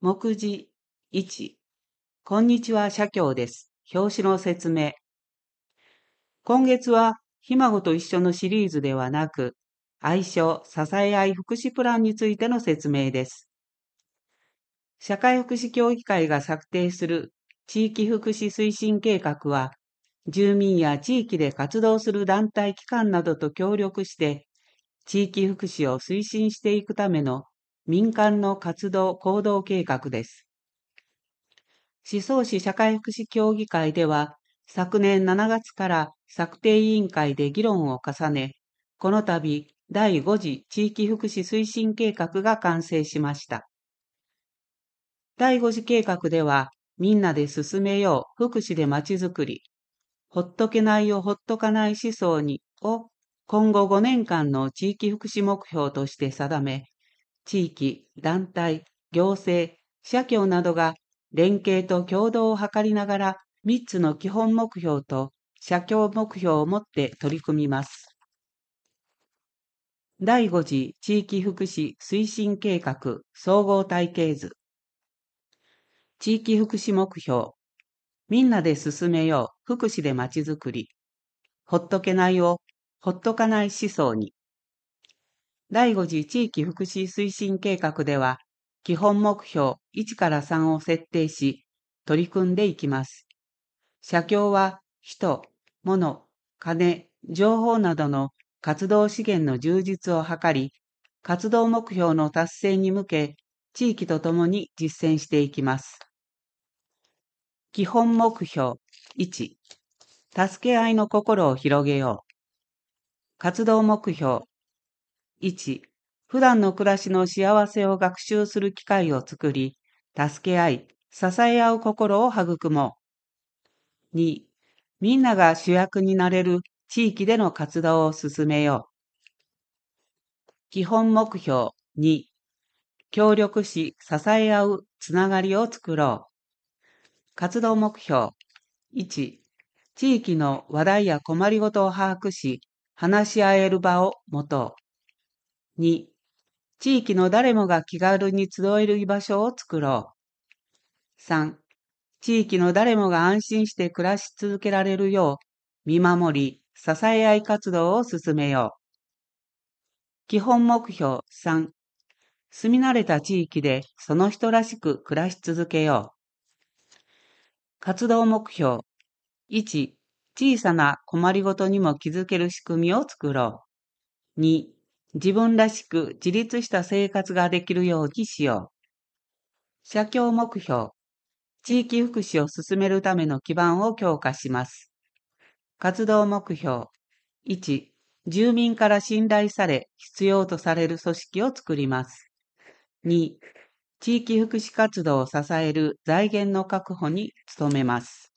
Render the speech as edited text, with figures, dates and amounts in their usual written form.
目次1、こんにちは社協です。表紙の説明。今月は、ひ孫と一緒のシリーズではなく、愛称支え合い福祉プランについての説明です。社会福祉協議会が策定する地域福祉推進計画は、住民や地域で活動する団体機関などと協力して、地域福祉を推進していくための民間の活動行動計画です。宍粟市社会福祉協議会では、昨年7月から策定委員会で議論を重ね、この度、第5次地域福祉推進計画が完成しました。第5次計画では、みんなで進めよう福祉でまちづくり、ほっとけないをほっとかない思想にを今後5年間の地域福祉目標として定め、地域、団体、行政、社協などが連携と協働を図りながら3つの基本目標と社協目標をもって取り組みます。第5次地域福祉推進計画総合体系図。地域福祉目標。みんなで進めよう福祉でまちづくり。ほっとけないをほっとかない思想に。第5次地域福祉推進計画では、基本目標1から3を設定し、取り組んでいきます。社協は人、物、金、情報などの活動資源の充実を図り、活動目標の達成に向け、地域とともに実践していきます。基本目標1、助け合いの心を広げよう。活動目標1、普段の暮らしの幸せを学習する機会を作り、助け合い、支え合う心を育もう。2、みんなが主役になれる地域での活動を進めよう。基本目標2、協力し支え合うつながりを作ろう。活動目標1、地域の話題や困りごとを把握し、話し合える場を持とう。2、地域の誰もが気軽に集える居場所を作ろう。3、地域の誰もが安心して暮らし続けられるよう、見守り、支え合い活動を進めよう。基本目標3、住み慣れた地域でその人らしく暮らし続けよう。活動目標1、小さな困りごとにも気づける仕組みを作ろう。2、自分らしく自立した生活ができるようにしよう。社協目標、地域福祉を進めるための基盤を強化します。活動目標1、住民から信頼され必要とされる組織を作ります。2、地域福祉活動を支える財源の確保に努めます。